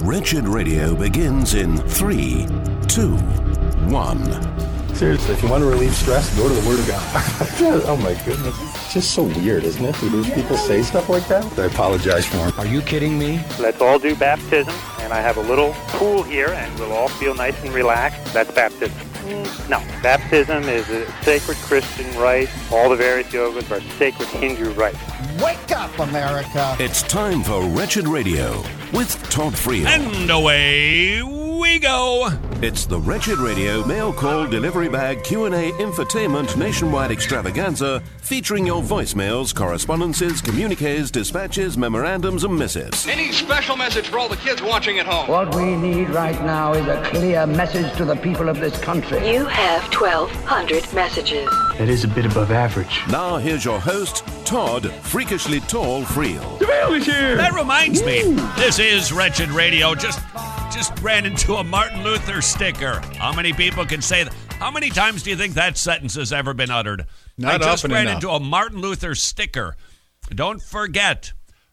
Wretched Radio begins in 3, 2, 1. Seriously, if you want to relieve stress, go to the Word of God. Oh my goodness. It's just so weird, isn't it? To hear people say stuff like that? I apologize for them. Are you kidding me? Let's all do baptism, and I have a little pool here, and we'll all feel nice and relaxed. That's baptism. No, baptism is a sacred Christian rite. All the various yogas are sacred Hindu rites. Wake up, America! It's time for Wretched Radio with Todd Friel. And away we go. It's the Wretched Radio mail call delivery bag Q&A infotainment nationwide extravaganza featuring your voicemails, correspondences, communiques, dispatches, memorandums, and missives. Any special message for all the kids watching at home? What we need right now is a clear message to the people of this country. You have 1,200 messages. That is a bit above average. Now here's your host, Todd Freakishly Tall Friel. That reminds me, this is Wretched Radio. Just ran into a Martin Luther sticker. How many people can say that? How many times do you think that sentence has ever been uttered? Not I just often ran enough. into a Martin Luther sticker. Don't forget,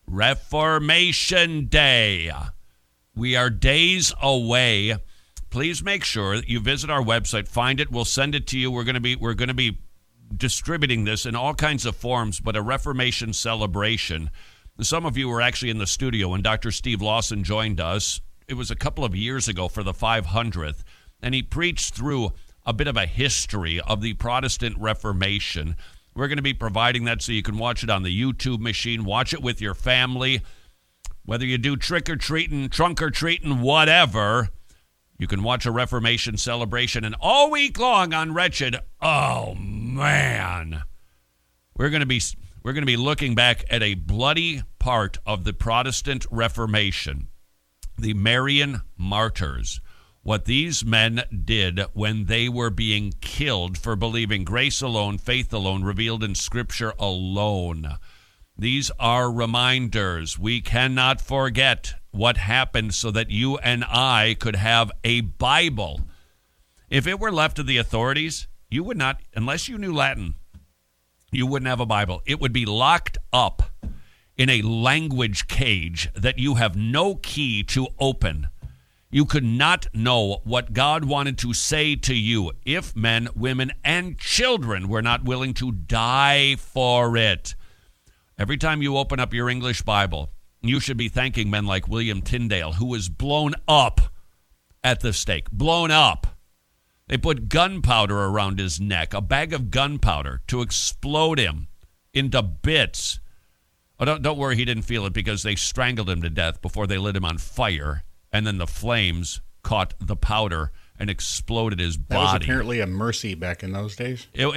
Reformation Day. We are days away. Please make sure that you visit our website, find it, we'll send it to you. We're going to be distributing this in all kinds of forms, but a Reformation celebration. Some of you were actually in the studio when Dr. Steve Lawson joined us. It was a couple of years ago for the 500th, and he preached through a bit of a history of the Protestant Reformation. We're going to be providing that so you can watch it on the YouTube machine, watch it with your family. Whether you do trick-or-treating, trunk-or-treating, whatever, you can watch a Reformation celebration. And all week long on Wretched, oh, man, we're going to be looking back at a bloody part of the Protestant Reformation. The Marian martyrs, what these men did when they were being killed for believing grace alone, faith alone, revealed in Scripture alone. These are reminders. We cannot forget what happened so that you and I could have a Bible. If it were left to the authorities, you would not, unless you knew Latin, you wouldn't have a Bible. It would be locked up in a language cage that you have no key to open. You could not know what God wanted to say to you if men, women, and children were not willing to die for it. Every time you open up your English Bible, you should be thanking men like William Tyndale, who was blown up at the stake. Blown up. They put gunpowder around his neck, a bag of gunpowder to explode him into bits. Oh, don't worry, he didn't feel it because they strangled him to death before they lit him on fire, and then the flames caught the powder and exploded his body. That was apparently a mercy back in those days. They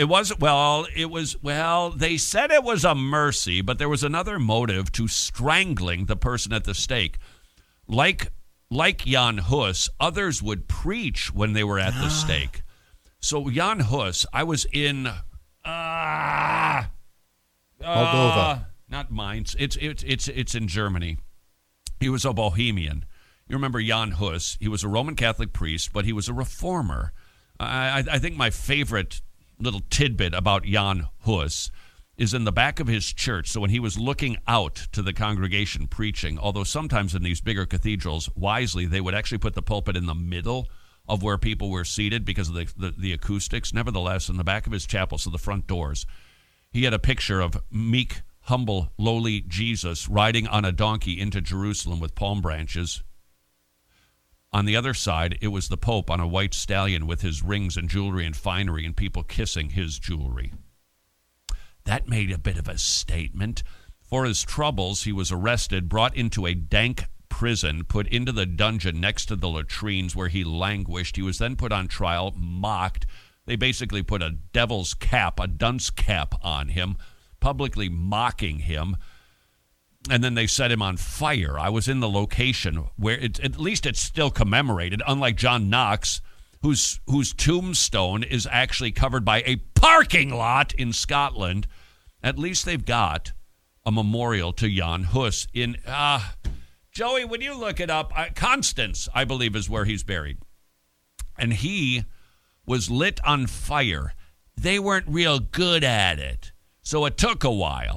said it was a mercy, but there was another motive to strangling the person at the stake. Like Jan Hus, others would preach when they were at the stake. So Jan Hus, I was in Moldova. Not Mainz. It's in Germany. He was a Bohemian. You remember Jan Hus. He was a Roman Catholic priest, but he was a reformer. I think my favorite little tidbit about Jan Hus is in the back of his church. So when he was looking out to the congregation preaching, although sometimes in these bigger cathedrals, wisely, they would actually put the pulpit in the middle of where people were seated because of the acoustics. Nevertheless, in the back of his chapel, so the front doors, he had a picture of meek, humble, lowly Jesus riding on a donkey into Jerusalem with palm branches. On the other side, it was the Pope on a white stallion with his rings and jewelry and finery and people kissing his jewelry. That made a bit of a statement. For his troubles, he was arrested, brought into a dank prison, put into the dungeon next to the latrines where he languished. He was then put on trial, mocked. They basically put a devil's cap, a dunce cap on him, publicly mocking him, and then they set him on fire. I was in the location where at least it's still commemorated, unlike John Knox, whose tombstone is actually covered by a parking lot in Scotland. At least they've got a memorial to Jan Hus in Joey, would you look it up? Constance, I believe, is where he's buried. And he was lit on fire. They weren't real good at it, so it took a while.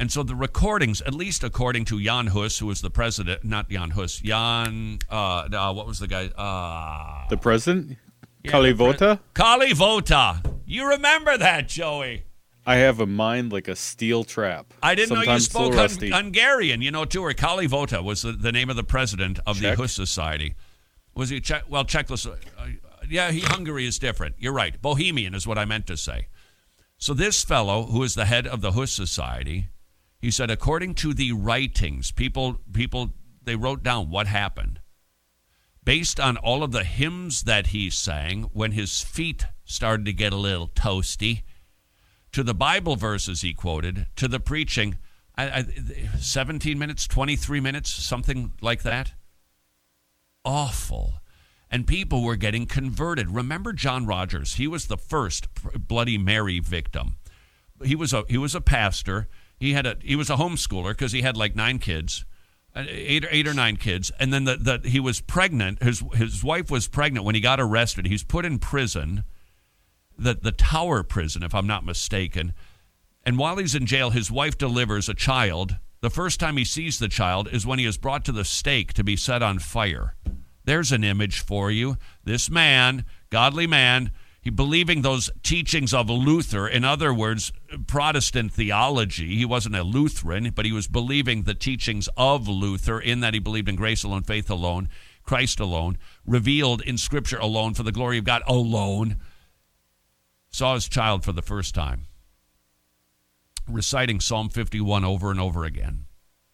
And so the recordings, at least according to Jan Hus, who was the president, not Jan Hus, what was the guy? The president? Yeah, Kalivota? Kalivota. You remember that, Joey? I have a mind like a steel trap. I didn't know you spoke rusty. Hungarian, too, or Kalivota was the name of the president of Czech? the Hus Society. Was he Czech? Well, Czechoslovakia. Hungary is different. You're right. Bohemian is what I meant to say. So this fellow, who is the head of the Hus Society, he said, according to the writings, people, they wrote down what happened. Based on all of the hymns that he sang when his feet started to get a little toasty, to the Bible verses he quoted, to the preaching, 17 minutes, 23 minutes, something like that. Awful. And people were getting converted. Remember John Rogers? He was the first Bloody Mary victim. He was a pastor. He was a homeschooler because he had like 9 kids, 8 or 9 kids, and then he was pregnant. His wife was pregnant when he got arrested. He's put in prison, the Tower prison, if I'm not mistaken. And while he's in jail, his wife delivers a child. The first time he sees the child is when he is brought to the stake to be set on fire. There's an image for you. This man, godly man, he believing those teachings of Luther, in other words, Protestant theology. He wasn't a Lutheran, but he was believing the teachings of Luther in that he believed in grace alone, faith alone, Christ alone, revealed in Scripture alone, for the glory of God alone. Saw his child for the first time, reciting Psalm 51 over and over again.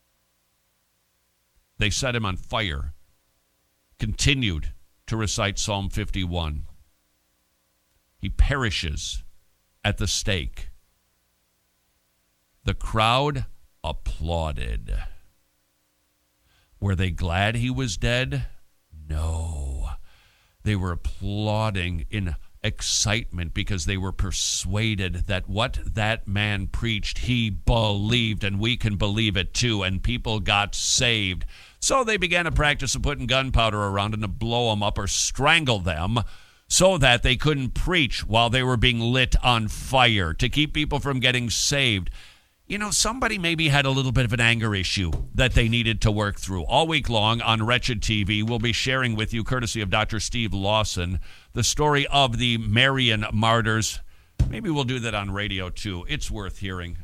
They set him on fire, continued to recite Psalm 51. He perishes at the stake. The crowd applauded. Were they glad he was dead? No. They were applauding in excitement because they were persuaded that what that man preached, he believed, and we can believe it too, and people got saved. So they began a practice of putting gunpowder around and to blow them up or strangle them so that they couldn't preach while they were being lit on fire, to keep people from getting saved. Somebody maybe had a little bit of an anger issue that they needed to work through. All week long on Wretched TV, we'll be sharing with you, courtesy of Dr. Steve Lawson, the story of the Marian martyrs. Maybe we'll do that on radio, too. It's worth hearing.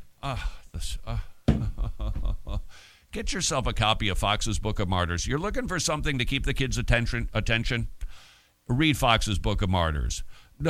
Get yourself a copy of Fox's Book of Martyrs. You're looking for something to keep the kids' attention? Read Fox's Book of Martyrs.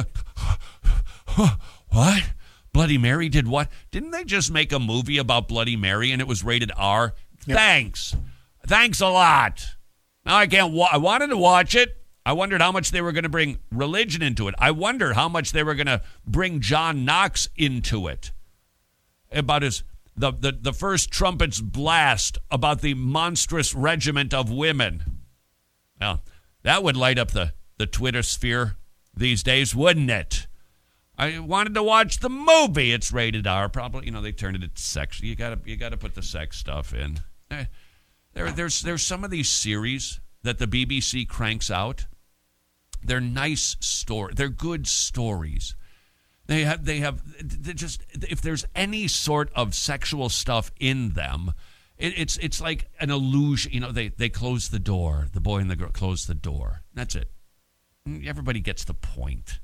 What? Bloody Mary did what? Didn't they just make a movie about Bloody Mary and it was rated R? Yep. Thanks a lot. Now I can't. I wanted to watch it. I wondered how much they were going to bring religion into it. I wonder how much they were going to bring John Knox into it. About the first trumpet's blast about the monstrous regiment of women. Well, that would light up the Twitter sphere these days, wouldn't it? I wanted to watch the movie. It's rated R. Probably, they turned it into sex. You gotta put the sex stuff in. There's some of these series that the BBC cranks out. They're nice stories. They're good stories. They just, if there's any sort of sexual stuff in them, it's like an illusion. They close the door. The boy and the girl close the door. That's it. Everybody gets the point.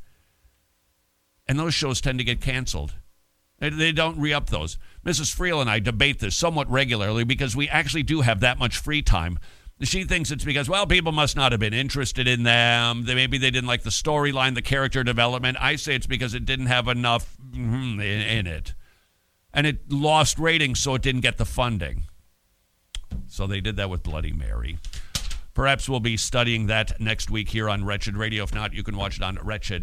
And those shows tend to get canceled. They don't re-up those. Mrs. Friel and I debate this somewhat regularly because we actually do have that much free time. She thinks it's because, people must not have been interested in them. Maybe they didn't like the storyline, the character development. I say it's because it didn't have enough in it. And it lost ratings, so it didn't get the funding. So they did that with Bloody Mary. Perhaps we'll be studying that next week here on Wretched Radio. If not, you can watch it on Wretched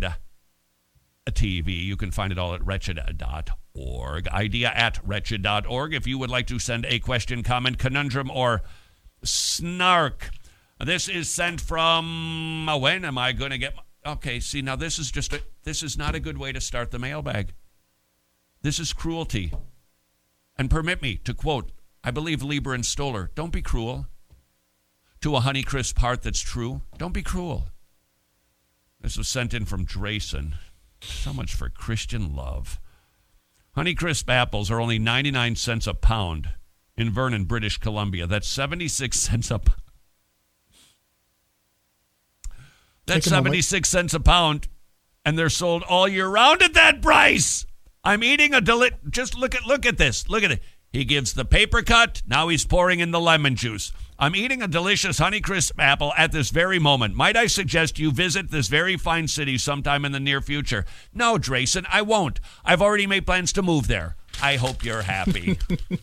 TV. You can find it all at wretched.org. Idea at wretched.org. If you would like to send a question, comment, conundrum, or snark. This is sent from, when am I going to get okay, see, now this is not a good way to start the mailbag. This is cruelty. And permit me to quote, I believe Lieber and Stoller, don't be cruel. To a Honeycrisp heart that's true, don't be cruel. This was sent in from Drayson. So much for Christian love. Honeycrisp apples are only 99 cents a pound in Vernon, British Columbia. That's 76 cents a pound. That's 76 cents a pound, and they're sold all year round at that price. I'm eating a just look at this. Look at it. He gives the paper cut. Now he's pouring in the lemon juice. I'm eating a delicious Honeycrisp apple at this very moment. Might I suggest you visit this very fine city sometime in the near future? No, Drayson, I won't. I've already made plans to move there. I hope you're happy.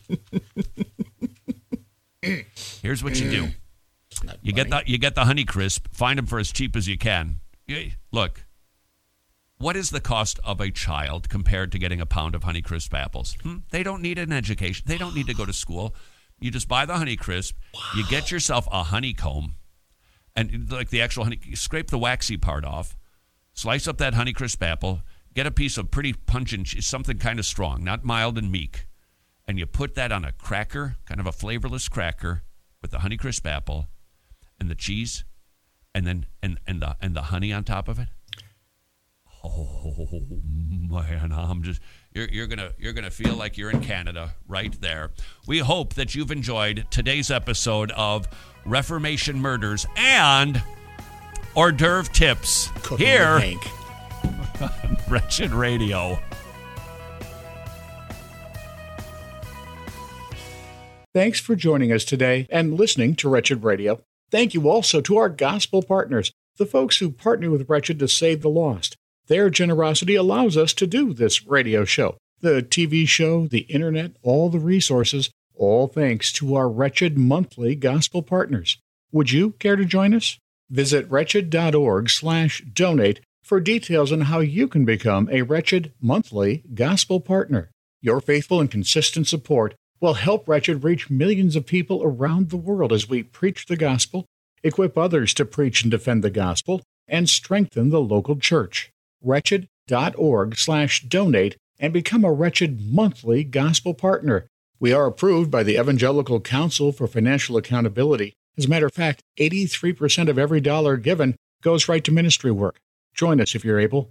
Here's what you do. You get the Honeycrisp. Find them for as cheap as you can. Look, what is the cost of a child compared to getting a pound of Honeycrisp apples? They don't need an education. They don't need to go to school. You just buy the Honeycrisp. Wow. You get yourself a honeycomb, and like the actual honey, you scrape the waxy part off, slice up that Honeycrisp apple, get a piece of pretty pungent cheese, something kind of strong, not mild and meek, and you put that on a cracker, kind of a flavorless cracker, with the Honeycrisp apple, and the cheese, and then and the honey on top of it. Oh man, I'm just you're gonna feel like you're in Canada right there. We hope that you've enjoyed today's episode of Reformation Murders and hors d'oeuvre tips Cooking here with Hank. on Wretched Radio. Thanks for joining us today and listening to Wretched Radio. Thank you also to our gospel partners, the folks who partner with Wretched to save the lost. Their generosity allows us to do this radio show, the TV show, the internet, all the resources, all thanks to our Wretched monthly gospel partners. Would you care to join us? Visit wretched.org/donate for details on how you can become a Wretched monthly gospel partner. Your faithful and consistent support will help Wretched reach millions of people around the world as we preach the gospel, equip others to preach and defend the gospel, and strengthen the local church. Wretched.org/donate and become a Wretched monthly gospel partner. We are approved by the Evangelical Council for Financial Accountability. As a matter of fact, 83% of every dollar given goes right to ministry work. Join us if you're able.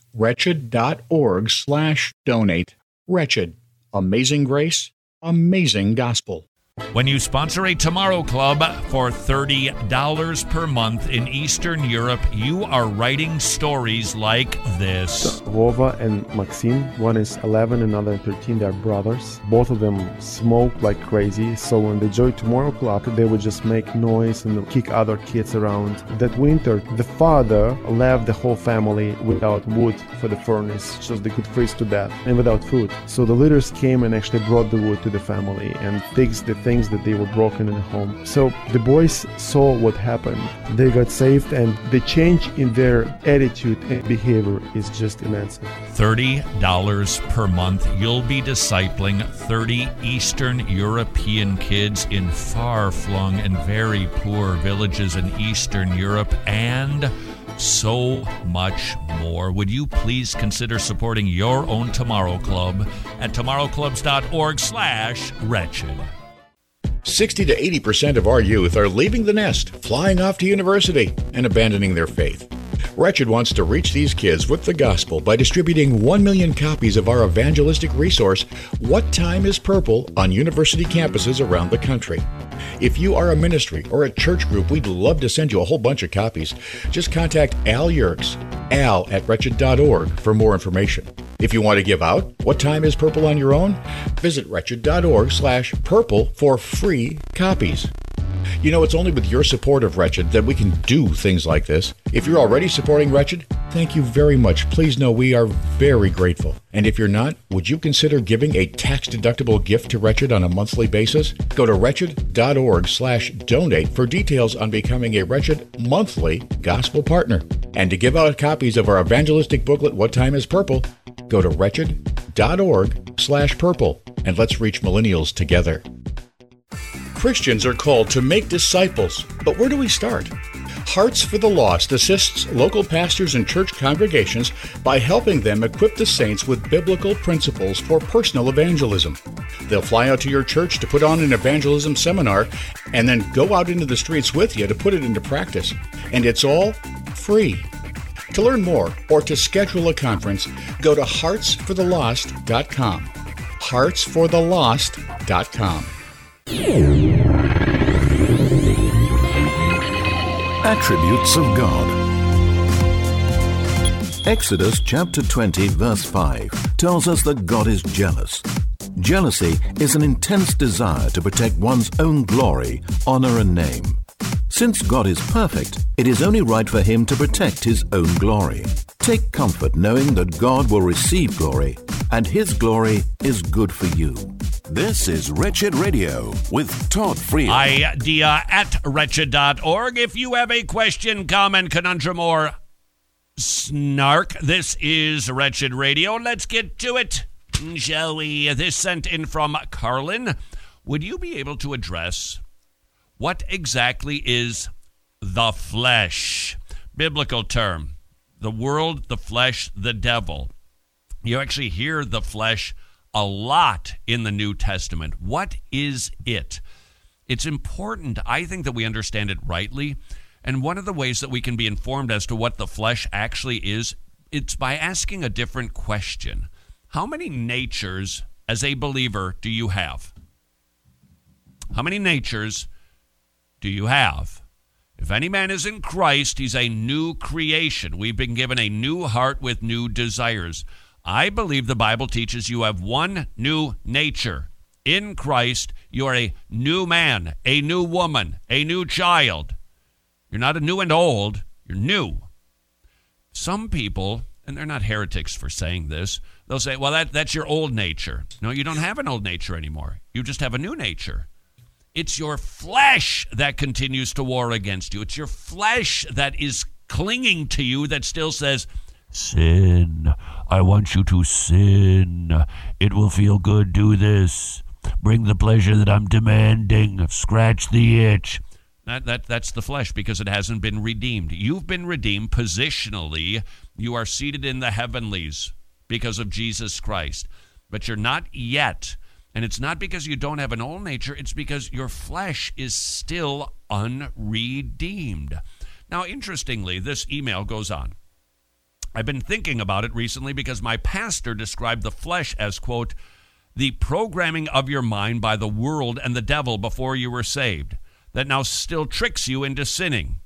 Wretched.org/donate. Wretched. Amazing grace. Amazing gospel. When you sponsor a Tomorrow Club for $30 per month in Eastern Europe, you are writing stories like this. Vova and Maxim, one is 11, another 13, they're brothers. Both of them smoke like crazy, so when they joined Tomorrow Club, they would just make noise and kick other kids around. That winter, the father left the whole family without wood for the furnace, so they could freeze to death, and without food. So the leaders came and actually brought the wood to the family and fixed the things that they were broken in the home. So the boys saw what happened. They got saved, and the change in their attitude and behavior is just immense. $30 per month. You'll be discipling 30 Eastern European kids in far-flung and very poor villages in Eastern Europe, and so much more. Would you please consider supporting your own Tomorrow Club at tomorrowclubs.org/wretched. 60 to 80% of our youth are leaving the nest, flying off to university, and abandoning their faith. Wretched wants to reach these kids with the gospel by distributing 1 million copies of our evangelistic resource, What Time is Purple, on university campuses around the country. If you are a ministry or a church group, we'd love to send you a whole bunch of copies. Just contact Al Yerkes, al@wretched.org, for more information. If you want to give out What Time is Purple on your own, visit wretched.org/purple for free copies. You know, it's only with your support of Wretched that we can do things like this. If you're already supporting Wretched, thank you very much. Please know we are very grateful. And if you're not, would you consider giving a tax-deductible gift to Wretched on a monthly basis? Go to wretched.org/donate for details on becoming a Wretched monthly gospel partner. And to give out copies of our evangelistic booklet, What Time is Purple, go to wretched.org/purple. And let's reach millennials together. Christians are called to make disciples, but where do we start? Hearts for the Lost assists local pastors and church congregations by helping them equip the saints with biblical principles for personal evangelism. They'll fly out to your church to put on an evangelism seminar and then go out into the streets with you to put it into practice. And it's all free. To learn more or to schedule a conference, go to heartsforthelost.com. partsforthelost.com. Attributes of God. Exodus chapter 20 verse 5 tells us that God is jealous. Jealousy is an intense desire to protect one's own glory, honor, and name. Since God is perfect, it is only right for him to protect his own glory. Take comfort knowing that God will receive glory, and his glory is good for you. This is Wretched Radio with Todd Friel. Idea at wretched.org. If you have a question, comment, conundrum, or snark, this is Wretched Radio. Let's get to it, shall we? This sent in from Carlin. Would you be able to address what exactly is the flesh? Biblical term. The world, the flesh, the devil. You actually hear the flesh a lot in the New Testament. What is it? It's important, I think, that we understand it rightly. And one of the ways that we can be informed as to what the flesh actually is, it's by asking a different question. How many natures, as a believer, do you have? How many natures do you have? If any man is in Christ, he's a new creation. We've been given a new heart with new desires. I believe the Bible teaches you have one new nature. In Christ, you are a new man, a new woman, a new child. You're not a new and old, you're new. Some people, and they're not heretics for saying this, they'll say, well, that's your old nature. No, you don't have an old nature anymore. You just have a new nature. It's your flesh that continues to war against you. It's your flesh that is clinging to you that still says, sin. I want you to sin. It will feel good. Do this. Bring the pleasure that I'm demanding. Scratch the itch. That's the flesh because it hasn't been redeemed. You've been redeemed positionally. You are seated in the heavenlies because of Jesus Christ. But you're not yet. And it's not because you don't have an old nature. It's because your flesh is still unredeemed. Now, interestingly, this email goes on. I've been thinking about it recently because my pastor described the flesh as, quote, the programming of your mind by the world and the devil before you were saved that now still tricks you into sinning.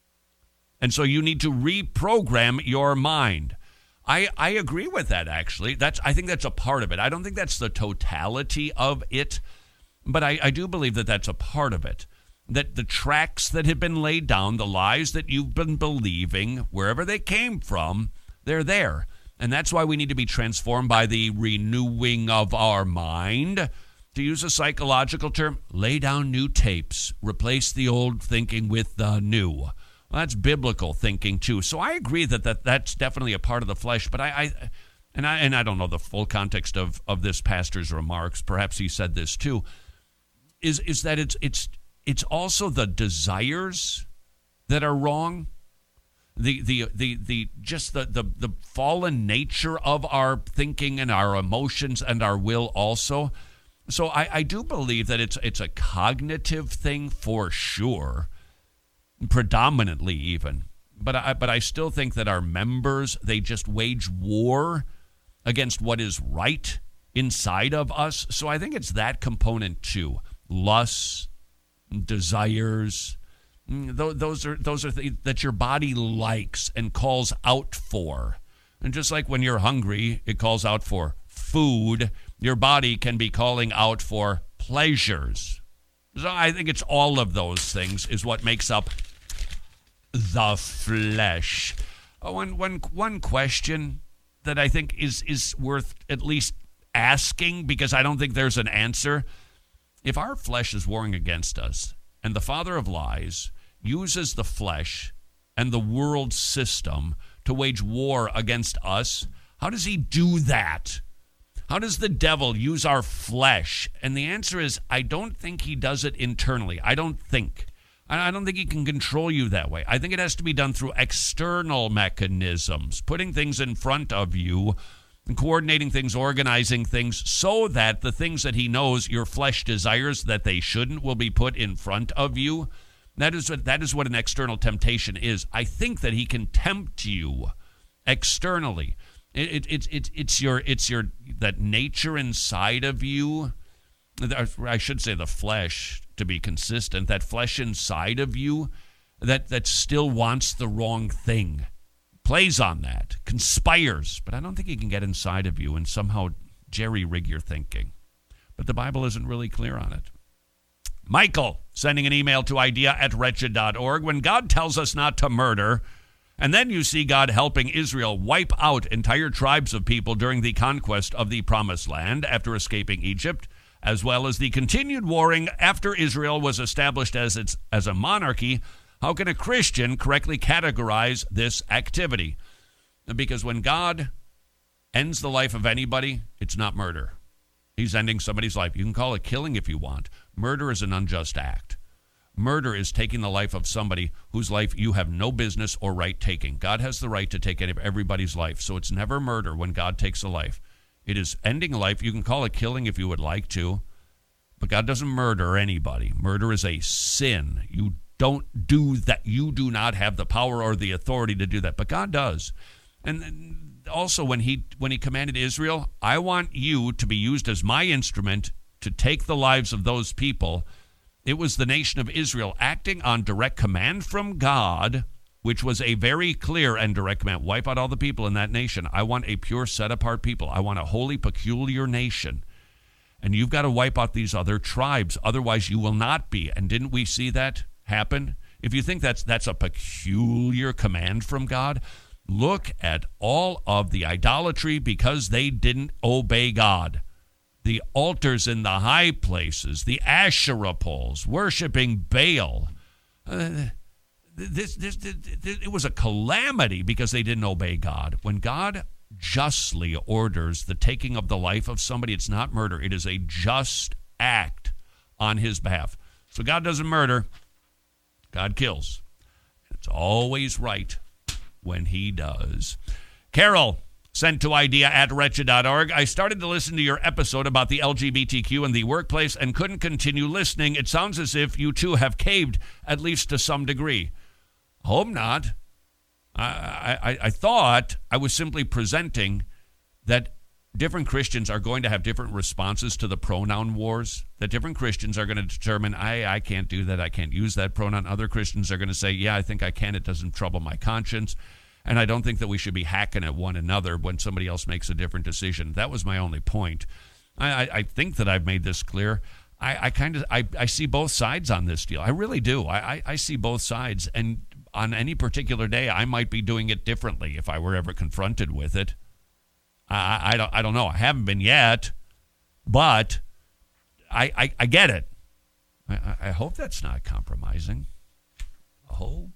And so you need to reprogram your mind. I agree with that, actually. I think that's a part of it. I don't think that's the totality of it, but I do believe that that's a part of it. That the tracks that have been laid down, the lies that you've been believing, wherever they came from, they're there. And that's why we need to be transformed by the renewing of our mind. To use a psychological term, lay down new tapes. Replace the old thinking with the new. Well, that's biblical thinking, too. So I agree that's definitely a part of the flesh. But I don't know the full context of this pastor's remarks. Perhaps he said this, too. Is that it's also the desires that are wrong. The fallen nature of our thinking and our emotions and our will also. So I do believe that it's a cognitive thing for sure, predominantly even. But I still think that our members, they just wage war against what is right inside of us. So I think it's that component too. Lusts, desires, those are things that your body likes and calls out for. And just like when you're hungry, it calls out for food, your body can be calling out for pleasures. So I think it's all of those things is what makes up the flesh. One question that I think is worth at least asking, because I don't think there's an answer. If our flesh is warring against us, and the father of lies uses the flesh and the world system to wage war against us, how does he do that? How does the devil use our flesh? And the answer is, I don't think he does it internally. I don't think he can control you that way. I think it has to be done through external mechanisms, putting things in front of you, and coordinating things, organizing things, so that the things that he knows your flesh desires that they shouldn't will be put in front of you. That is what an external temptation is. I think that he can tempt you externally. It's your that nature inside of you. I should say the flesh, to be consistent. That flesh inside of you that still wants the wrong thing, plays on that, conspires. But I don't think he can get inside of you and somehow jerry-rig your thinking. But the Bible isn't really clear on it. Michael sending an email to idea@wretched.org. When God tells us not to murder, and then you see God helping Israel wipe out entire tribes of people during the conquest of the Promised Land after escaping Egypt, as well as the continued warring after Israel was established as a monarchy, how can a Christian correctly categorize this activity? Because when God ends the life of anybody, it's not murder. He's ending somebody's life. You can call it killing if you want. Murder is an unjust act. Murder is taking the life of somebody whose life you have no business or right taking. God has the right to take everybody's life, so it's never murder when God takes a life. It is ending a life. You can call it killing if you would like to, but God doesn't murder anybody. Murder is a sin. You don't do that. You do not have the power or the authority to do that, but God does. And also when he commanded Israel, I want you to be used as my instrument to take the lives of those people. It was the nation of Israel acting on direct command from God, which was a very clear and direct command. Wipe out all the people in that nation. I want a pure, set-apart people. I want a holy, peculiar nation. And you've got to wipe out these other tribes. Otherwise, you will not be. And didn't we see that happen? If you think that's a peculiar command from God, look at all of the idolatry because they didn't obey God. The altars in the high places, the Asherah poles, worshiping Baal. It was a calamity because they didn't obey God. When God justly orders the taking of the life of somebody, it's not murder. It is a just act on his behalf. So God doesn't murder. God kills. It's always right when he does. Carol sent to idea@wretched.org. I started to listen to your episode about the LGBTQ in the workplace and couldn't continue listening. It sounds as if you too have caved, at least to some degree. Hope not. I thought I was simply presenting that different Christians are going to have different responses to the pronoun wars, that different Christians are going to determine, I can't do that, I can't use that pronoun. Other Christians are going to say, yeah, I think I can, it doesn't trouble my conscience. And I don't think that we should be hacking at one another when somebody else makes a different decision. That was my only point. I think that I've made this clear. I see both sides on this deal. I really do. I see both sides. And on any particular day, I might be doing it differently if I were ever confronted with it. I don't know. I haven't been yet, but I get it. I hope that's not compromising. I hope.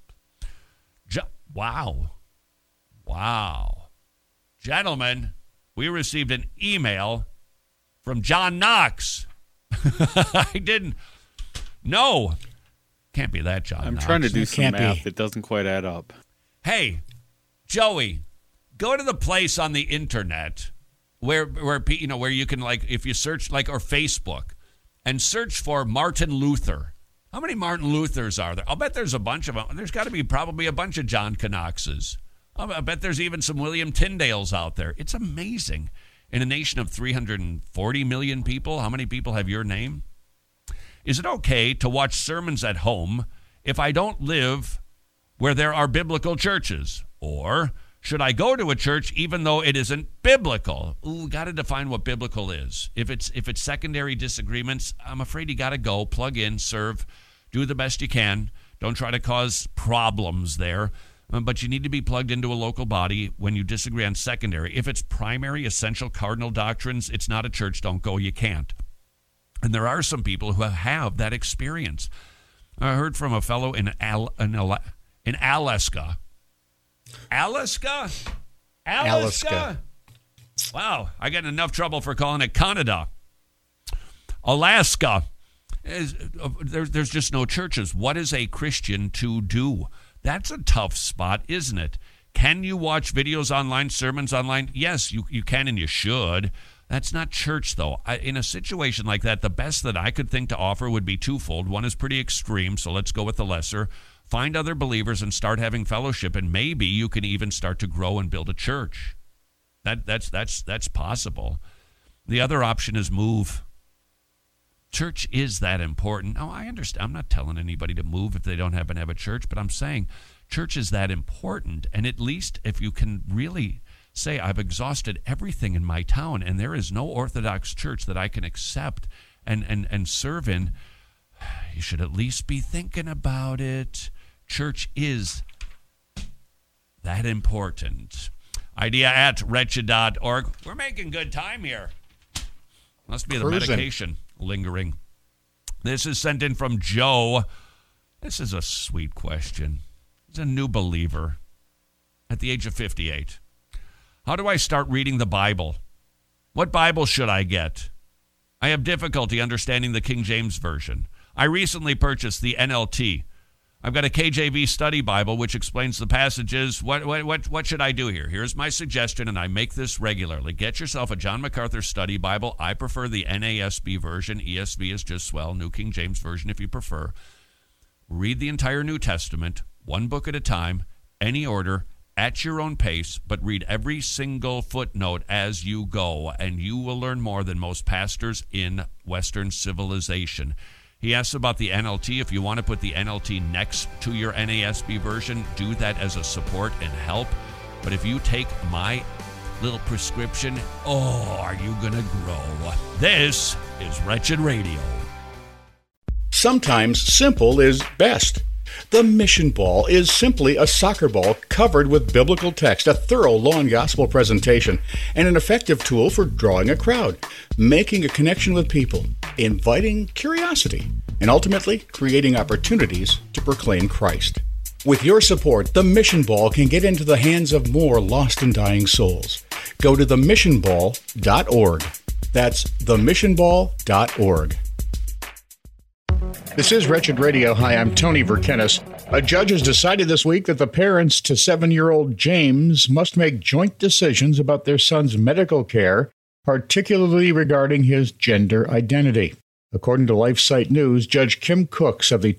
Wow. Gentlemen, we received an email from John Knox. I didn't. No. Can't be that John Knox. I'm trying to do some math. It doesn't quite add up. Hey, Joey, go to the place on the internet where you can, like, if you search, like, or Facebook, and search for Martin Luther. How many Martin Luthers are there? I'll bet there's a bunch of them. There's got to be probably a bunch of John Knoxes. I bet there's even some William Tyndales out there. It's amazing. In a nation of 340 million people, how many people have your name? Is it okay to watch sermons at home if I don't live where there are biblical churches? Or should I go to a church even though it isn't biblical? Ooh, got to define what biblical is. If it's secondary disagreements, I'm afraid you got to go, plug in, serve, do the best you can. Don't try to cause problems there. But you need to be plugged into a local body when you disagree on secondary. If it's primary, essential, cardinal doctrines, it's not a church. Don't go. You can't. And there are some people who have that experience. I heard from a fellow in Alaska. Alaska? Wow, I got enough trouble for calling it Canada. Alaska. There's just no churches. What is a Christian to do? That's a tough spot, isn't it? Can you watch videos online, sermons online? Yes, you can and you should. That's not church, though. In a situation like that, the best that I could think to offer would be twofold. One is pretty extreme, so let's go with the lesser. Find other believers and start having fellowship, and maybe you can even start to grow and build a church. That's possible. The other option is move. Church is that important. Oh, I understand. I'm not telling anybody to move if they don't happen to have a church, but I'm saying church is that important. And at least if you can really say, I've exhausted everything in my town and there is no Orthodox church that I can accept and serve in, you should at least be thinking about it. Church is that important. Idea@wretched.org. We're making good time here. Must be the medication lingering. This is sent in from Joe. This is a sweet question. He's a new believer at the age of 58. How do I start reading the Bible? What Bible should I get? I have difficulty understanding the King James Version. I recently purchased the NLT. I've got a KJV study Bible which explains the passages. What should I do here? Here's my suggestion, and I make this regularly. Get yourself a John MacArthur study Bible. I prefer the NASB version. ESV is just swell. New King James Version if you prefer. Read the entire New Testament, one book at a time, any order, at your own pace, but read every single footnote as you go, and you will learn more than most pastors in Western civilization. He asks about the NLT. If you want to put the NLT next to your NASB version, do that as a support and help. But if you take my little prescription, are you going to grow? This is Wretched Radio. Sometimes simple is best. The Mission Ball is simply a soccer ball covered with biblical text, a thorough law and gospel presentation, and an effective tool for drawing a crowd, making a connection with people, inviting curiosity, and ultimately creating opportunities to proclaim Christ. With your support, the Mission Ball can get into the hands of more lost and dying souls. Go to themissionball.org. That's themissionball.org. This is Wretched Radio. Hi, I'm Tony Verkenis. A judge has decided this week that the parents to 7-year-old James must make joint decisions about their son's medical care, particularly regarding his gender identity. According to LifeSite News, Judge Kim Cooks of the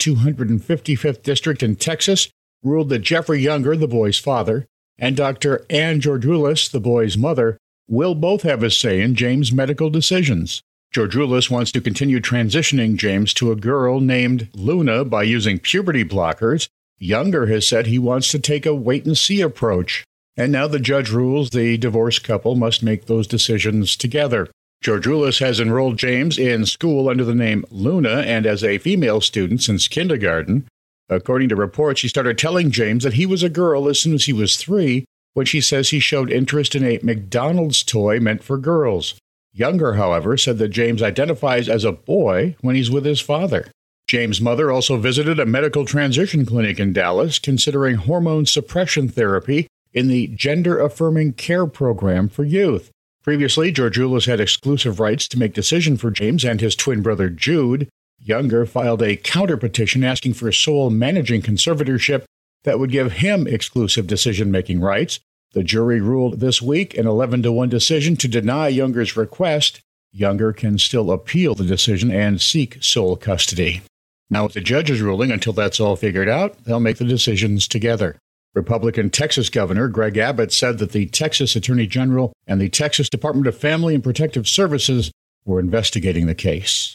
255th District in Texas ruled that Jeffrey Younger, the boy's father, and Dr. Ann Georgoulis, the boy's mother, will both have a say in James' medical decisions. Georgoulis wants to continue transitioning James to a girl named Luna by using puberty blockers. Younger has said he wants to take a wait-and-see approach. And now the judge rules the divorced couple must make those decisions together. Georgoulis has enrolled James in school under the name Luna and as a female student since kindergarten. According to reports, she started telling James that he was a girl as soon as he was 3, when she says he showed interest in a McDonald's toy meant for girls. Younger, however, said that James identifies as a boy when he's with his father. James' mother also visited a medical transition clinic in Dallas, considering hormone suppression therapy in the gender-affirming care program for youth. Previously, Georgoulis had exclusive rights to make decisions for James and his twin brother Jude. Younger filed a counter-petition asking for sole managing conservatorship that would give him exclusive decision-making rights. The jury ruled this week an 11-1 decision to deny Younger's request. Younger can still appeal the decision and seek sole custody. Now, with the judge's ruling, until that's all figured out, they'll make the decisions together. Republican Texas Governor Greg Abbott said that the Texas Attorney General and the Texas Department of Family and Protective Services were investigating the case.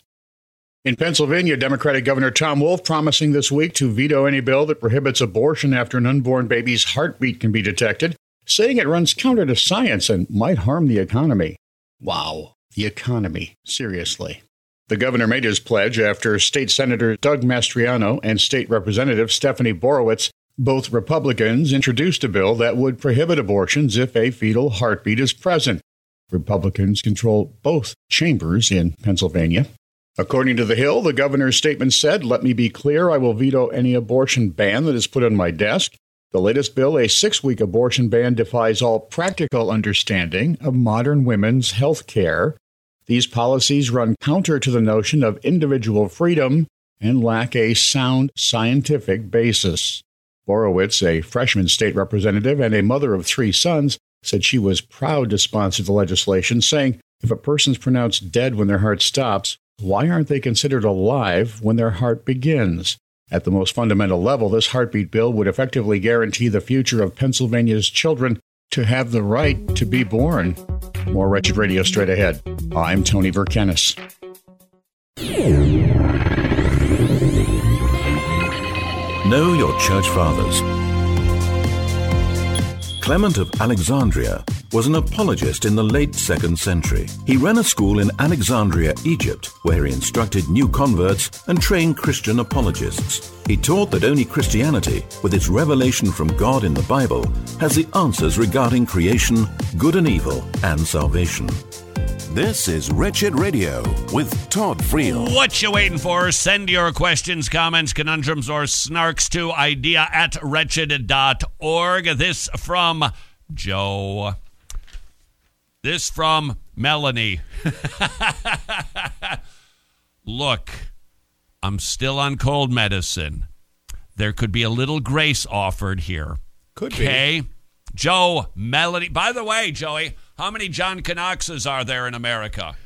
In Pennsylvania, Democratic Governor Tom Wolf promising this week to veto any bill that prohibits abortion after an unborn baby's heartbeat can be detected, saying it runs counter to science and might harm the economy. Wow, the economy, seriously. The governor made his pledge after State Senator Doug Mastriano and State Representative Stephanie Borowitz, both Republicans, introduced a bill that would prohibit abortions if a fetal heartbeat is present. Republicans control both chambers in Pennsylvania. According to The Hill, the governor's statement said, "Let me be clear, I will veto any abortion ban that is put on my desk. The latest bill, a 6-week abortion ban, defies all practical understanding of modern women's health care. These policies run counter to the notion of individual freedom and lack a sound scientific basis." Borowitz, a freshman state representative and a mother of 3 sons, said she was proud to sponsor the legislation, saying, if a person's pronounced dead when their heart stops, why aren't they considered alive when their heart begins? At the most fundamental level, this heartbeat bill would effectively guarantee the future of Pennsylvania's children to have the right to be born. More Wretched Radio straight ahead. I'm Tony Verkenis. Know your church fathers. Clement of Alexandria was an apologist in the late 2nd century. He ran a school in Alexandria, Egypt, where he instructed new converts and trained Christian apologists. He taught that only Christianity, with its revelation from God in the Bible, has the answers regarding creation, good and evil, and salvation. This is Wretched Radio with Todd Friel. What you waiting for? Send your questions, comments, conundrums, or snarks to idea@wretched.org. This from Joe. This from Melanie. Look, I'm still on cold medicine. There could be a little grace offered here. Could be. Okay? Joe, Melanie. By the way, Joey, how many John Knoxes are there in America?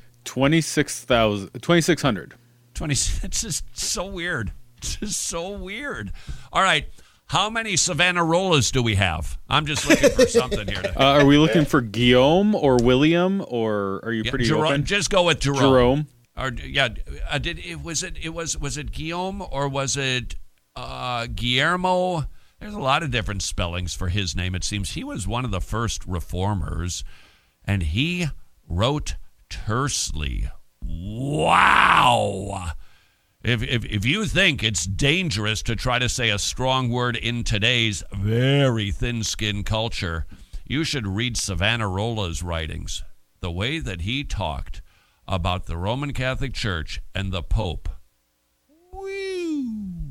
2,600. It's just so weird. It's just so weird. All right. How many Savonarolas do we have? I'm just looking for something here. Are we looking for Guillaume or William, or are you pretty open? Just go with Jerome. Jerome. Or was it Guillaume or was it Guillermo? There's a lot of different spellings for his name. It seems he was one of the first reformers, and he wrote tersely. Wow. If you think it's dangerous to try to say a strong word in today's very thin-skinned culture, you should read Savonarola's writings. The way that he talked about the Roman Catholic Church and the Pope. Woo!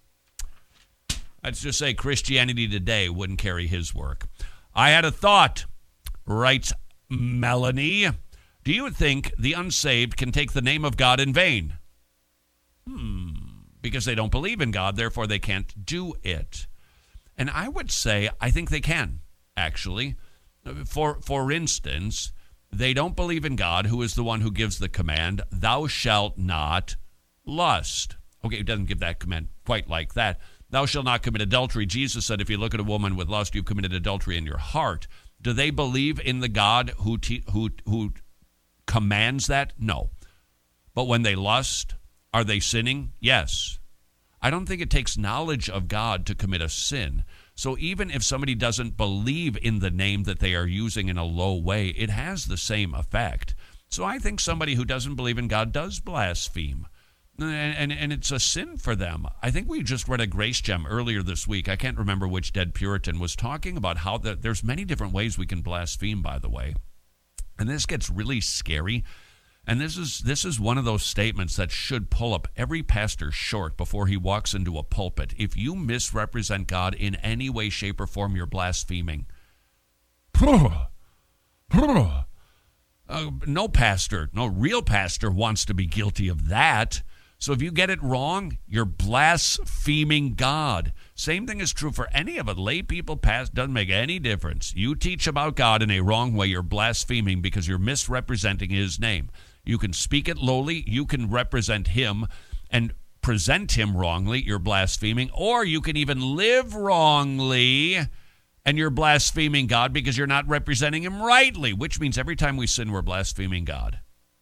Let's just say Christianity Today wouldn't carry his work. I had a thought, writes Melanie. Do you think the unsaved can take the name of God in vain? Because they don't believe in God, therefore they can't do it. And I would say I think they can, actually. For instance, they don't believe in God, who is the one who gives the command, thou shalt not lust. Okay, it doesn't give that command quite like that. Thou shalt not commit adultery. Jesus said, if you look at a woman with lust, you've committed adultery in your heart. Do they believe in the God who commands that? No. But when they lust, are they sinning? Yes. I don't think it takes knowledge of God to commit a sin. So even if somebody doesn't believe in the name that they are using in a low way, it has the same effect. So I think somebody who doesn't believe in God does blaspheme. And it's a sin for them. I think we just read a Grace Gem earlier this week. I can't remember which dead Puritan was talking about how there's many different ways we can blaspheme, by the way. And this gets really scary. And this is one of those statements that should pull up every pastor short before he walks into a pulpit. If you misrepresent God in any way, shape, or form, you're blaspheming. No pastor, no real pastor wants to be guilty of that. So if you get it wrong, you're blaspheming God. Same thing is true for any of it. Lay people, doesn't make any difference. You teach about God in a wrong way, you're blaspheming because you're misrepresenting his name. You can speak it lowly, you can represent him and present him wrongly, you're blaspheming, or you can even live wrongly and you're blaspheming God because you're not representing him rightly, which means every time we sin, we're blaspheming God.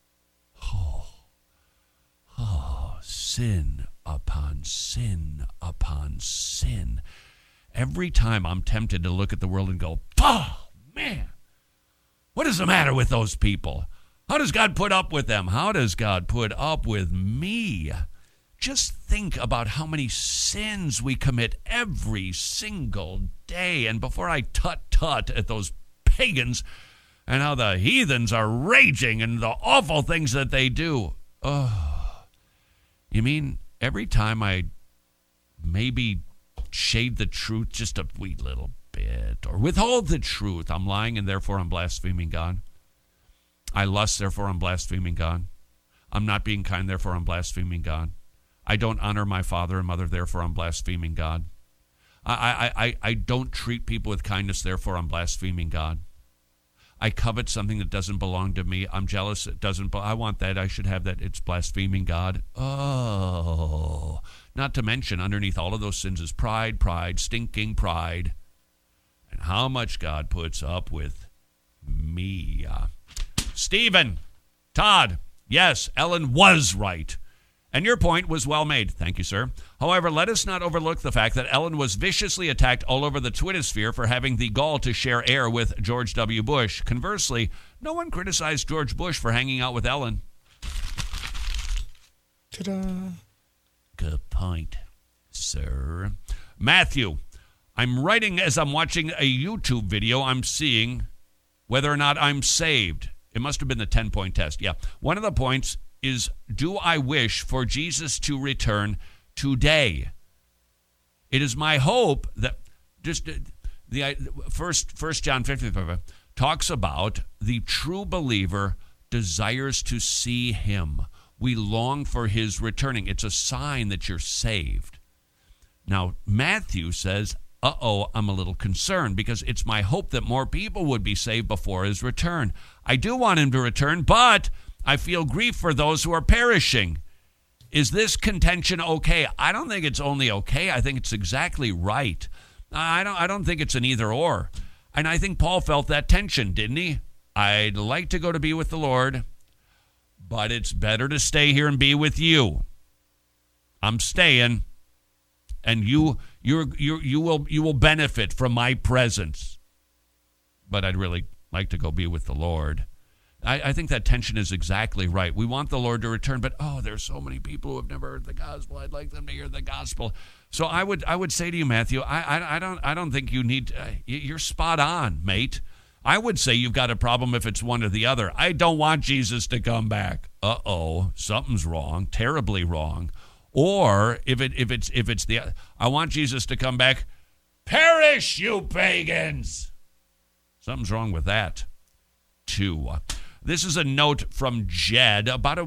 Sin upon sin upon sin. Every time I'm tempted to look at the world and go, oh, man, what is the matter with those people? How does God put up with them? How does God put up with me? Just think about how many sins we commit every single day. And before I tut at those pagans and how the heathens are raging and the awful things that they do. Oh, you mean every time I maybe shade the truth just a wee little bit or withhold the truth, I'm lying and therefore I'm blaspheming God? I lust, therefore I'm blaspheming God. I'm not being kind, therefore I'm blaspheming God. I don't honor my father and mother, therefore I'm blaspheming God. I don't treat people with kindness, therefore I'm blaspheming God. I covet something that doesn't belong to me. I'm jealous. I want that. I should have that. It's blaspheming God. Oh, not to mention underneath all of those sins is pride, stinking pride. And how much God puts up with me. Stephen, Todd, yes, Ellen was right. And your point was well made. Thank you, sir. However, let us not overlook the fact that Ellen was viciously attacked all over the Twittersphere for having the gall to share air with George W. Bush. Conversely, no one criticized George Bush for hanging out with Ellen. Ta-da. Good point, sir. Matthew, I'm writing as I'm watching a YouTube video. I'm seeing whether or not I'm saved. It must have been the 10-point test. Yeah. One of the points is, do I wish for Jesus to return today? It is my hope that just the First John 15 talks about the true believer desires to see him. We long for his returning. It's a sign that you're saved. Now, Matthew says, I'm a little concerned because it's my hope that more people would be saved before his return. I do want him to return, but I feel grief for those who are perishing. Is this contention okay? I don't think it's only okay. I think it's exactly right. I don't think it's an either or. And I think Paul felt that tension, didn't he? I'd like to go to be with the Lord, but it's better to stay here and be with you. I'm staying, and you will benefit from my presence. But I'd really like to go be with the Lord. I think that tension is exactly right. We want the Lord to return, but there's so many people who have never heard the gospel. I'd like them to hear the gospel. So I would say to you, Matthew, I don't think you need. You're spot on, mate. I would say you've got a problem if it's one or the other. I don't want Jesus to come back. Something's wrong, terribly wrong. Or if it's the I want Jesus to come back. Perish, you pagans! Something's wrong with that, too. This is a note from Jed. About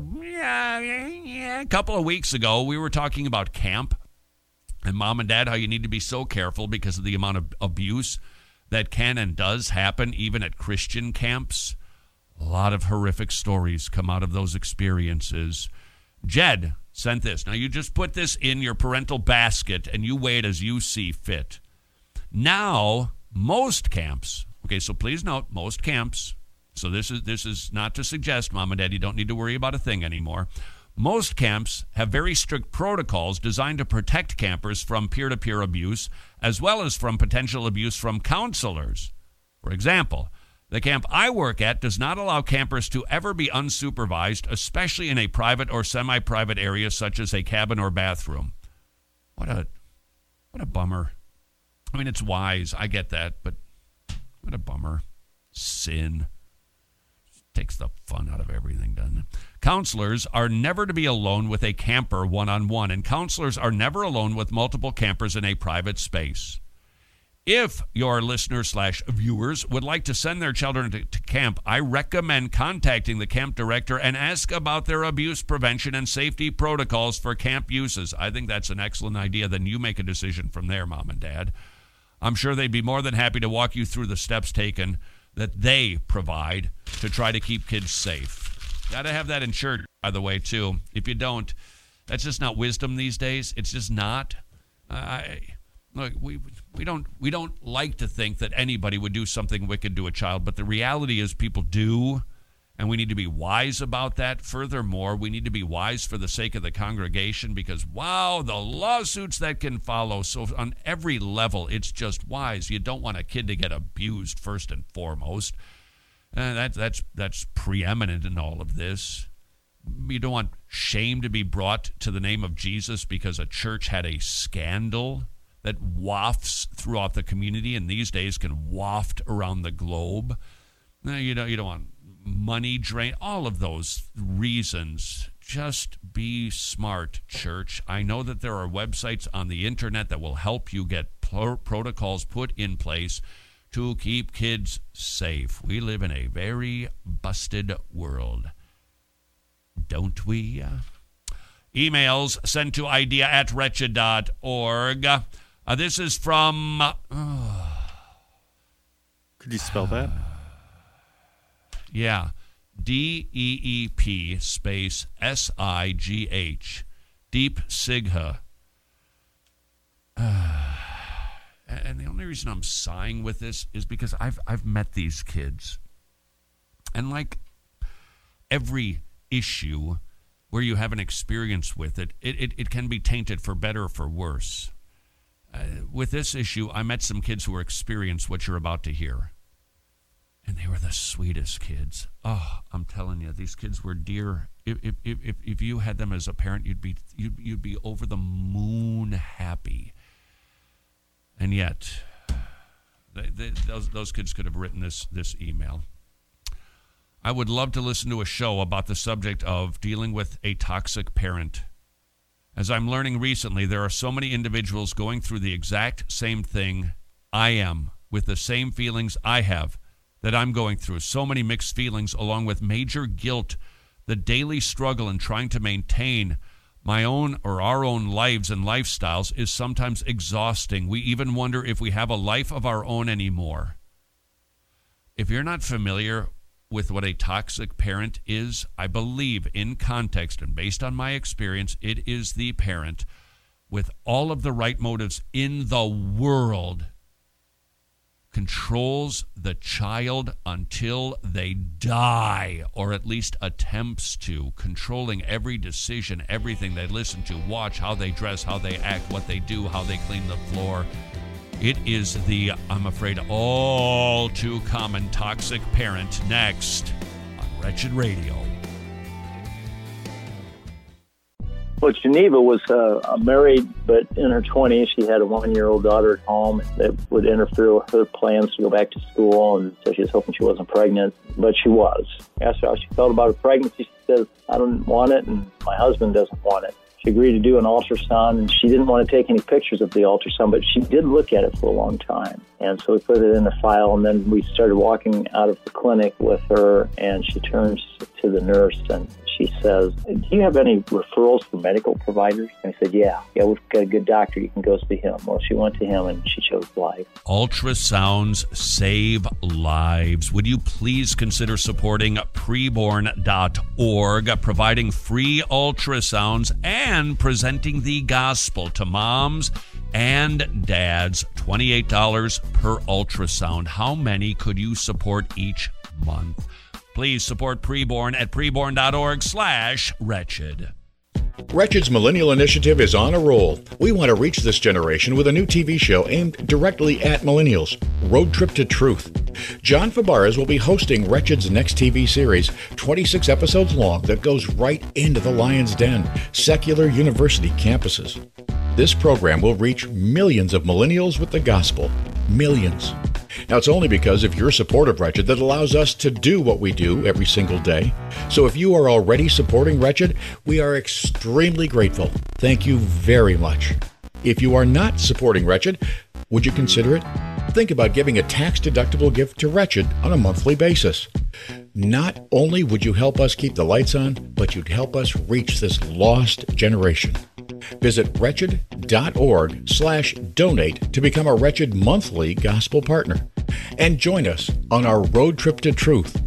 a couple of weeks ago, we were talking about camp and Mom and Dad, how you need to be so careful because of the amount of abuse that can and does happen even at Christian camps. A lot of horrific stories come out of those experiences. Jed sent this. Now, you just put this in your parental basket and you weigh it as you see fit. Now, most camps, okay, so please note, most camps, so this is not to suggest, Mom and Dad, you don't need to worry about a thing anymore. Most camps have very strict protocols designed to protect campers from peer-to-peer abuse, as well as from potential abuse from counselors. For example, the camp I work at does not allow campers to ever be unsupervised, especially in a private or semi-private area such as a cabin or bathroom. What a bummer. I mean, it's wise. I get that, but what a bummer. Sin. Takes the fun out of everything, doesn't it? Counselors are never to be alone with a camper one-on-one, and counselors are never alone with multiple campers in a private space. If your listeners/viewers would like to send their children to camp, I recommend contacting the camp director and ask about their abuse prevention and safety protocols for camp uses. I think that's an excellent idea. Then you make a decision from there, Mom and Dad. I'm sure they'd be more than happy to walk you through the steps taken that they provide to try to keep kids safe. Got to have that insured, by the way, too. If you don't, that's just not wisdom these days. It's just not. Look, we don't like to think that anybody would do something wicked to a child, but the reality is people do, and we need to be wise about that. Furthermore, we need to be wise for the sake of the congregation because, wow, the lawsuits that can follow. So on every level, it's just wise. You don't want a kid to get abused first and foremost. That's preeminent in all of this. You don't want shame to be brought to the name of Jesus because a church had a scandal that wafts throughout the community and these days can waft around the globe. You don't want money drain, all of those reasons. Just be smart, church. I know that there are websites on the internet that will help you get protocols put in place to keep kids safe. We live in a very busted world, don't we? Emails sent to idea@wretched.org. This is from... Could you spell that? Yeah. DEEP space SIGH. Deep Sigha. And and the only reason I'm sighing with this is because I've met these kids. And like every issue where you have an experience with it, it can be tainted for better or for worse. With this issue, I met some kids who experienced what you're about to hear. And they were the sweetest kids. Oh, I'm telling you, these kids were dear. If you had them as a parent, you'd be over the moon happy. And yet, those kids could have written this email. I would love to listen to a show about the subject of dealing with a toxic parent. As I'm learning recently, there are so many individuals going through the exact same thing I am, with the same feelings I have that I'm going through. So many mixed feelings, along with major guilt. The daily struggle in trying to maintain my own or our own lives and lifestyles is sometimes exhausting. We even wonder if we have a life of our own anymore. If you're not familiar with what a toxic parent is, I believe in context and based on my experience, it is the parent with all of the right motives in the world controls the child until they die, or at least attempts to, controlling every decision, everything they listen to, watch, how they dress, how they act, what they do, how they clean the floor. It is the, I'm afraid, all too common toxic parent, next on Wretched Radio. Well, Geneva was married, but in her 20s, she had a 1-year-old daughter at home that would interfere with her plans to go back to school, and so she was hoping she wasn't pregnant, but she was. I asked her how she felt about her pregnancy. She said, I don't want it, and my husband doesn't want it. She agreed to do an ultrasound, and she didn't want to take any pictures of the ultrasound, but she did look at it for a long time. And so we put it in the file, and then we started walking out of the clinic with her, and she turns to the nurse, and she says, do you have any referrals for medical providers? And I said, yeah, we've got a good doctor. You can go see him. Well, she went to him, and she chose life. Ultrasounds save lives. Would you please consider supporting preborn.org, providing free ultrasounds and presenting the gospel to moms and dads, $28 per ultrasound. How many could you support each month? Please support Preborn at preborn.org/wretched. Wretched's Millennial Initiative is on a roll. We want to reach this generation with a new TV show aimed directly at millennials, Road Trip to Truth. John Fabares will be hosting Wretched's next TV series, 26 episodes long, that goes right into the Lion's Den, secular university campuses. This program will reach millions of millennials with the gospel. Millions. Now, it's only because of your support of Wretched that allows us to do what we do every single day. So if you are already supporting Wretched, we are extremely grateful. Thank you very much. If you are not supporting Wretched, would you consider it? Think about giving a tax-deductible gift to Wretched on a monthly basis. Not only would you help us keep the lights on, but you'd help us reach this lost generation. Visit wretched.org/donate to become a Wretched monthly gospel partner and join us on our road trip to truth.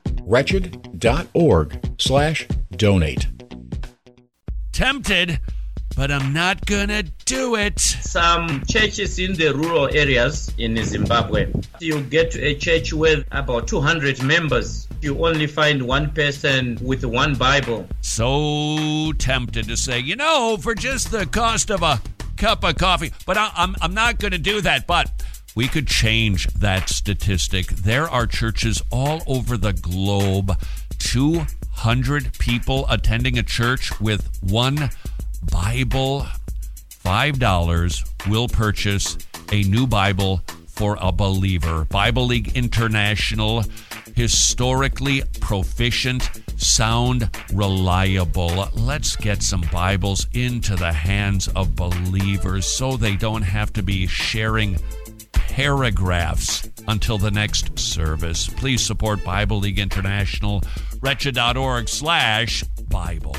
Wretched.org/donate. Tempted, but I'm not gonna do it. Some churches in the rural areas in Zimbabwe, you get to a church with about 200 members. You only find one person with one Bible. So tempted to say, for just the cost of a cup of coffee. But I'm not going to do that. But we could change that statistic. There are churches all over the globe, 200 people attending a church with one Bible. $5 will purchase a new Bible for a believer. Bible League International, historically proficient, sound, reliable. Let's get some Bibles into the hands of believers so they don't have to be sharing paragraphs until the next service. Please support Bible League International, wretched.org/Bible.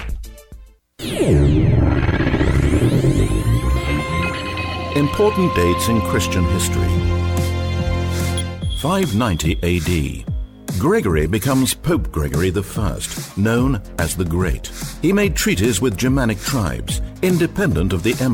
Important dates in Christian history. 590 AD. Gregory becomes Pope Gregory I, known as the Great. He made treaties with Germanic tribes, independent of the emperor,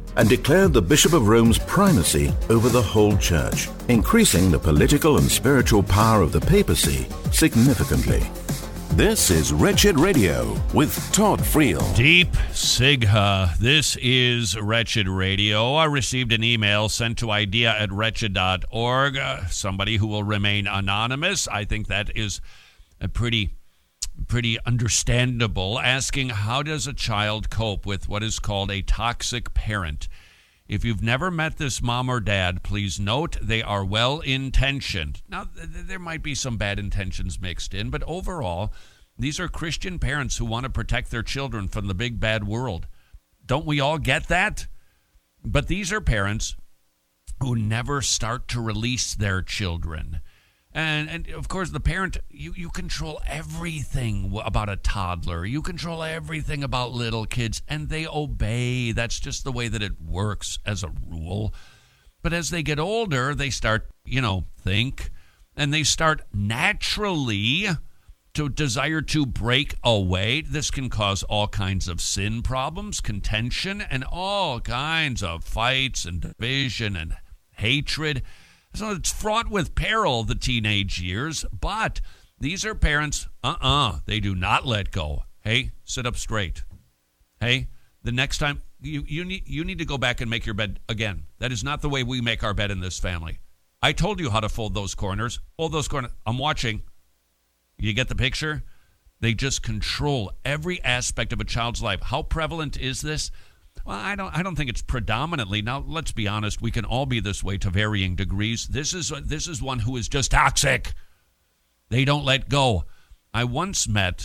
and declared the Bishop of Rome's primacy over the whole church, increasing the political and spiritual power of the papacy significantly. This is Wretched Radio with Todd Friel. Deep Sigha. This is Wretched Radio. I received an email sent to idea@wretched.org. Somebody who will remain anonymous. I think that is a pretty understandable, asking how does a child cope with what is called a toxic parent. If you've never met this mom or dad, please note they are well-intentioned. Now, there might be some bad intentions mixed in, but overall, these are Christian parents who want to protect their children from the big bad world. Don't we all get that? But these are parents who never start to release their children. And of course, the parent, you control everything about a toddler. You control everything about little kids, and they obey. That's just the way that it works as a rule. But as they get older, they start, think, and they start naturally to desire to break away. This can cause all kinds of sin problems, contention, and all kinds of fights and division and hatred. So it's fraught with peril, the teenage years, but these are parents, they do not let go. Hey, sit up straight. Hey, the next time, you need to go back and make your bed again. That is not the way we make our bed in this family. I told you how to fold those corners. Fold those corners. I'm watching. You get the picture? They just control every aspect of a child's life. How prevalent is this? Well, I don't think it's predominantly. Now, let's be honest. We can all be this way to varying degrees. This is one who is just toxic. They don't let go. I once met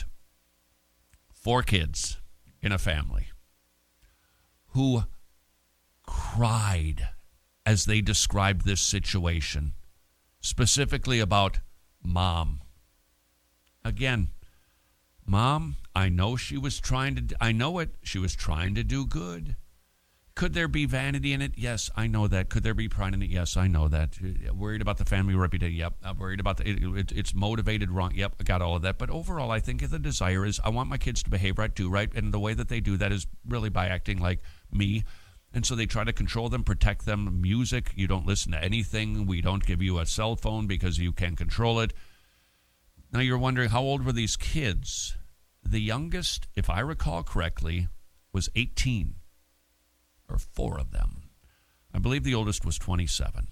4 kids in a family who cried as they described this situation, specifically about Mom. Again, Mom, I know she was trying to, I know it, she was trying to do good. Could there be vanity in it? Yes, I know that. Could there be pride in it? Yes, I know that. Worried about the family reputation? Yep. I'm worried about it's motivated wrong? Yep, I got all of that. But overall, I think the desire is I want my kids to behave right, do right, and the way that they do that is really by acting like me. And so they try to control them, protect them. Music, you don't listen to anything. We don't give you a cell phone because you can't control it. Now you're wondering, how old were these kids? The youngest, if I recall correctly, was 18, or 4 of them. I believe the oldest was 27.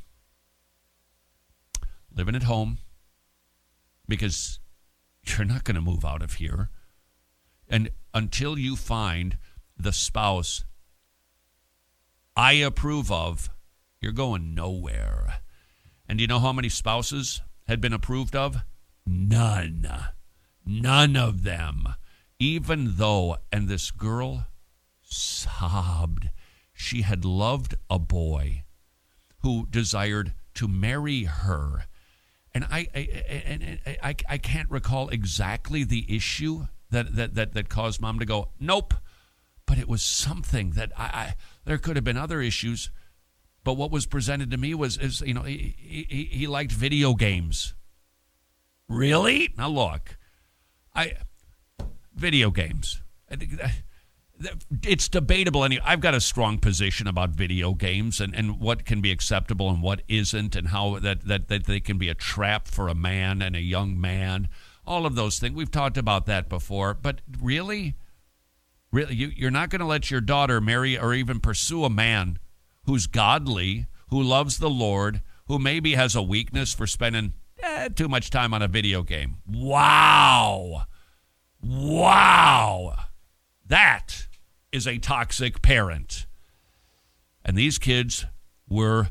Living at home, because you're not going to move out of here. And until you find the spouse I approve of, you're going nowhere. And do you know how many spouses had been approved of? None. None of them. Even though, and this girl sobbed, she had loved a boy who desired to marry her. And I can't recall exactly the issue that caused Mom to go, nope. But it was something that there could have been other issues. But what was presented to me he liked video games. Really? Now look, video games. It's debatable. I've got a strong position about video games and what can be acceptable and what isn't, and how that they can be a trap for a man and a young man. All of those things. We've talked about that before. But really, you're not going to let your daughter marry or even pursue a man who's godly, who loves the Lord, who maybe has a weakness for spending too much time on a video game. Wow. That is a toxic parent. And these kids were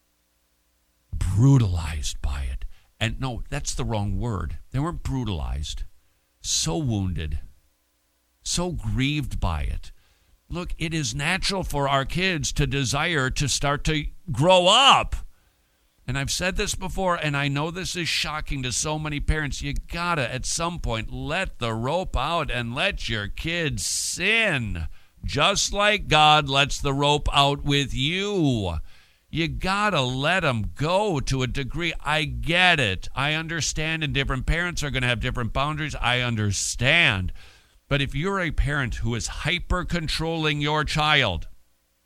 brutalized by it. And no, that's the wrong word. They weren't brutalized. So wounded. So grieved by it. Look, it is natural for our kids to desire to start to grow up. And I've said this before, and I know this is shocking to so many parents. You gotta, at some point, let the rope out and let your kids sin. Just like God lets the rope out with you. You gotta let them go to a degree. I get it. I understand, and different parents are going to have different boundaries. I understand. But if you're a parent who is hyper-controlling your child,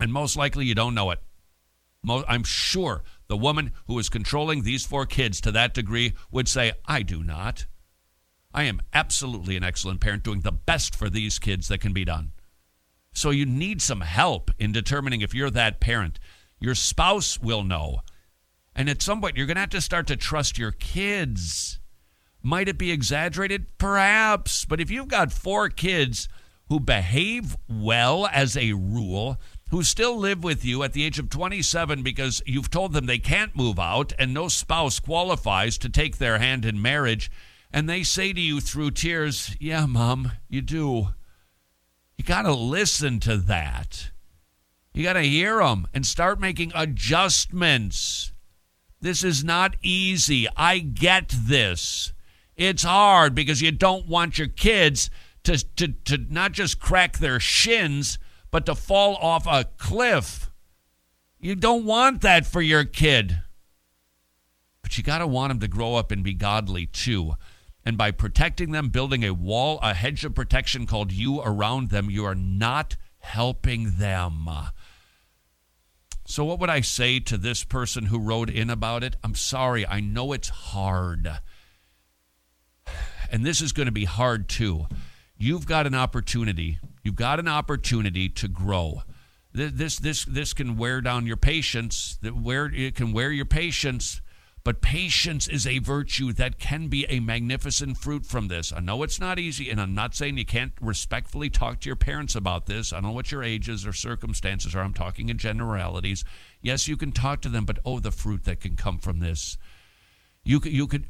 And most likely you don't know it. I'm sure the woman who is controlling these 4 kids to that degree would say, I do not. I am absolutely an excellent parent, doing the best for these kids that can be done. So you need some help in determining if you're that parent. Your spouse will know. And at some point, you're going to have to start to trust your kids. Might it be exaggerated? Perhaps. But if you've got 4 kids who behave well as a rule, who still live with you at the age of 27 because you've told them they can't move out and no spouse qualifies to take their hand in marriage, and they say to you through tears, yeah, Mom, you do. You got to listen to that. You got to hear them and start making adjustments. This is not easy. I get this. It's hard because you don't want your kids to not just crack their shins, but to fall off a cliff. You don't want that for your kid. But you got to want them to grow up and be godly too. And by protecting them, building a wall, a hedge of protection called you around them, you are not helping them. So what would I say to this person who wrote in about it? I'm sorry, I know it's hard. And this is going to be hard too. You've got an opportunity. You've got an opportunity to grow. This can wear down your patience. It can wear your patience. But patience is a virtue that can be a magnificent fruit from this. I know it's not easy, and I'm not saying you can't respectfully talk to your parents about this. I don't know what your ages or circumstances are. I'm talking in generalities. Yes, you can talk to them, but the fruit that can come from this. You could.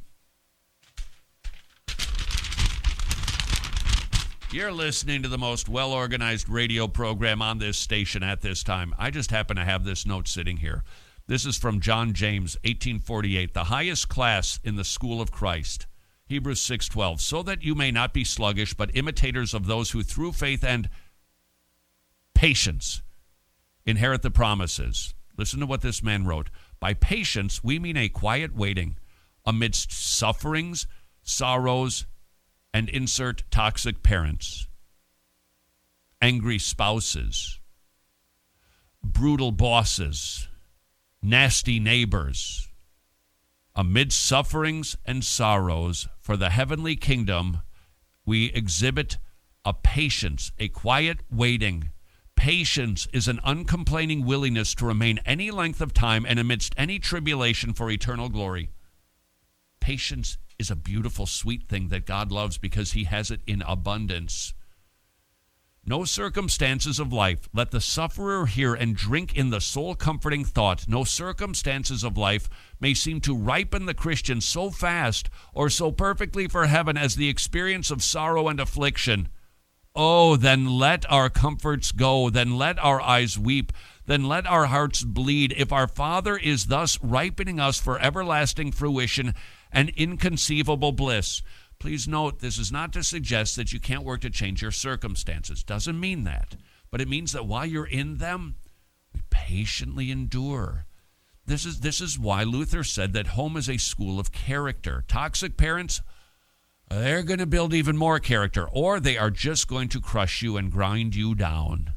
You're listening to the most well-organized radio program on this station at this time. I just happen to have this note sitting here. This is from John James, 1848. The highest class in the school of Christ, Hebrews 6:12, so that you may not be sluggish, but imitators of those who through faith and patience inherit the promises. Listen to what this man wrote. By patience, we mean a quiet waiting amidst sufferings, sorrows, and insert toxic parents, angry spouses, brutal bosses, nasty neighbors. Amidst sufferings and sorrows for the heavenly kingdom, we exhibit a patience, a quiet waiting. Patience is an uncomplaining willingness to remain any length of time and amidst any tribulation for eternal glory. Patience is a beautiful, sweet thing that God loves because he has it in abundance. No circumstances of life, let the sufferer hear and drink in the soul-comforting thought, no circumstances of life may seem to ripen the Christian so fast or so perfectly for heaven as the experience of sorrow and affliction. Oh, then let our comforts go, then let our eyes weep, then let our hearts bleed, if our Father is thus ripening us for everlasting fruition and inconceivable bliss. Please note, this is not to suggest that you can't work to change your circumstances. Doesn't mean that. But it means that while you're in them, we patiently endure. This is why Luther said that home is a school of character. Toxic parents, they're going to build even more character, or they are just going to crush you and grind you down.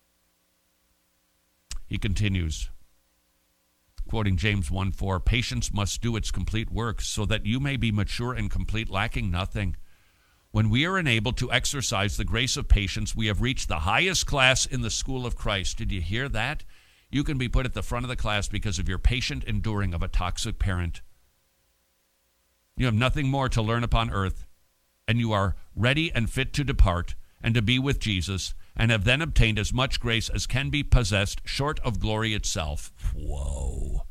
He continues, quoting James 1:4, patience must do its complete work so that you may be mature and complete, lacking nothing. When we are enabled to exercise the grace of patience, we have reached the highest class in the school of Christ. Did you hear that? You can be put at the front of the class because of your patient enduring of a toxic parent. You have nothing more to learn upon earth, and you are ready and fit to depart and to be with Jesus, and have then obtained as much grace as can be possessed short of glory itself. Whoa.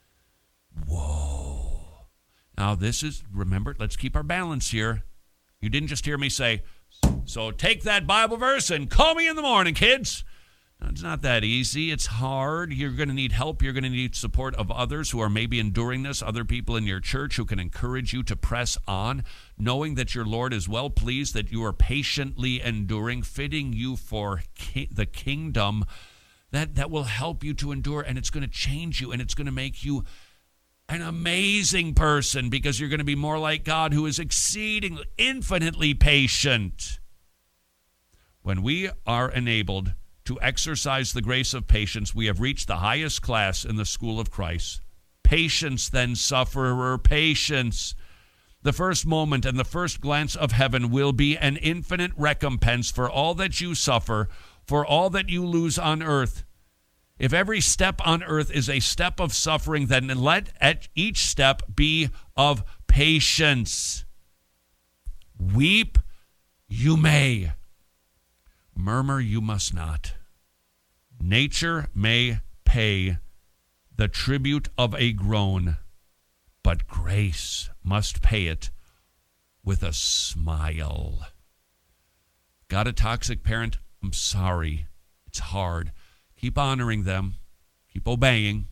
Now remember, let's keep our balance here. You didn't just hear me say, so take that Bible verse and call me in the morning, kids. No, it's not that easy. It's hard. You're going to need help. You're going to need support of others who are maybe enduring this, other people in your church who can encourage you to press on, knowing that your Lord is well pleased that you are patiently enduring, fitting you for the kingdom. That will help you to endure, and it's going to change you, and it's going to make you an amazing person because you're going to be more like God, who is exceedingly, infinitely patient. When we are enabled to exercise the grace of patience, we have reached the highest class in the school of Christ. Patience, then, sufferer, patience. The first moment and the first glance of heaven will be an infinite recompense for all that you suffer, for all that you lose on earth. If every step on earth is a step of suffering, then let each step be of patience. Weep you may. Murmur you must not. Nature may pay the tribute of a groan, but grace must pay it with a smile. Got a toxic parent? I'm sorry. It's hard. Keep honoring them. Keep obeying.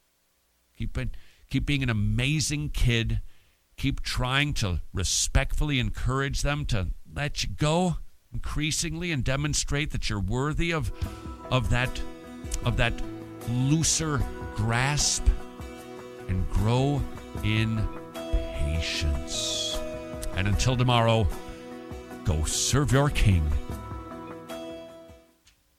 Keep being an amazing kid. Keep trying to respectfully encourage them to let you go increasingly and demonstrate that you're worthy of that looser grasp, and grow in patience. And until tomorrow, go serve your King.